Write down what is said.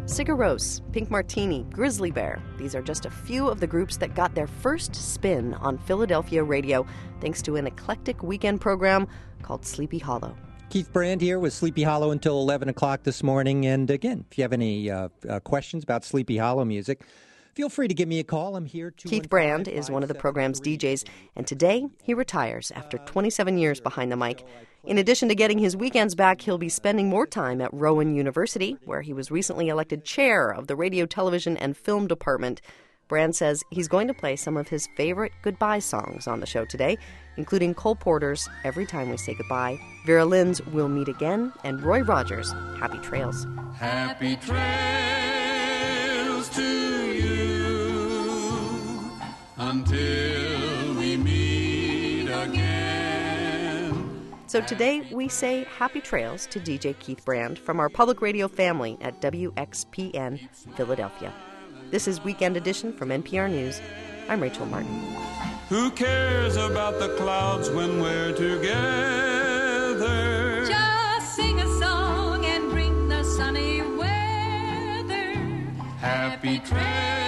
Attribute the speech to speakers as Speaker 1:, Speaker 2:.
Speaker 1: Sigur Rós, Pink Martini, Grizzly Bear. These are just a few of the groups that got their first spin on Philadelphia radio thanks to an eclectic weekend program called Sleepy Hollow.
Speaker 2: Keith Brand here with Sleepy Hollow until 11 o'clock this morning. And again, if you have any questions about Sleepy Hollow music, feel free to give me a call. I'm here.
Speaker 1: Keith Brand is one of the program's DJs, and today he retires after 27 years behind the mic. In addition to getting his weekends back, he'll be spending more time at Rowan University, where he was recently elected chair of the Radio, Television, and Film Department. Brand says he's going to play some of his favorite goodbye songs on the show today, including Cole Porter's Every Time We Say Goodbye, Vera Lynn's We'll Meet Again, and Roy Rogers' Happy Trails.
Speaker 3: Happy trails to you until we meet again.
Speaker 1: So today we say happy trails to DJ Keith Brand from our public radio family at WXPN Philadelphia. This is Weekend Edition from NPR News. I'm Rachel Martin.
Speaker 3: Who cares about the clouds when we're together?
Speaker 4: Just sing a song and bring the sunny weather.
Speaker 3: Happy trails.